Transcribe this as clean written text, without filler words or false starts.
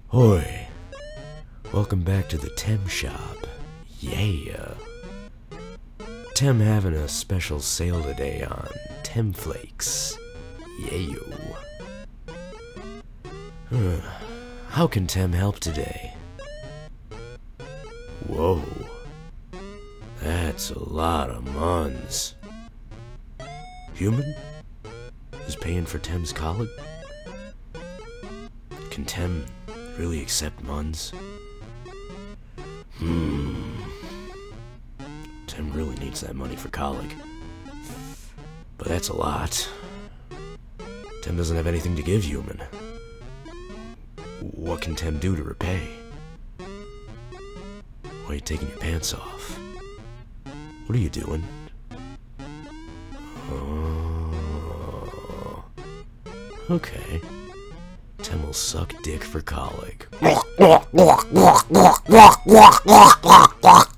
Hoi, welcome back to the Tem shop. Yeah. Tem having a special sale today on Tem Flakes. Yayo. How can Tem help today? Whoa. That's a lot of muns. Human is paying for Tem's college? Can Tem really accept muns? Tem really needs that money for college. But that's a lot. Tem doesn't have anything to give Human. What can Tem do to repay? Why are you taking your pants off? What are you doing? Oh. Okay. Tem will suck dick for college.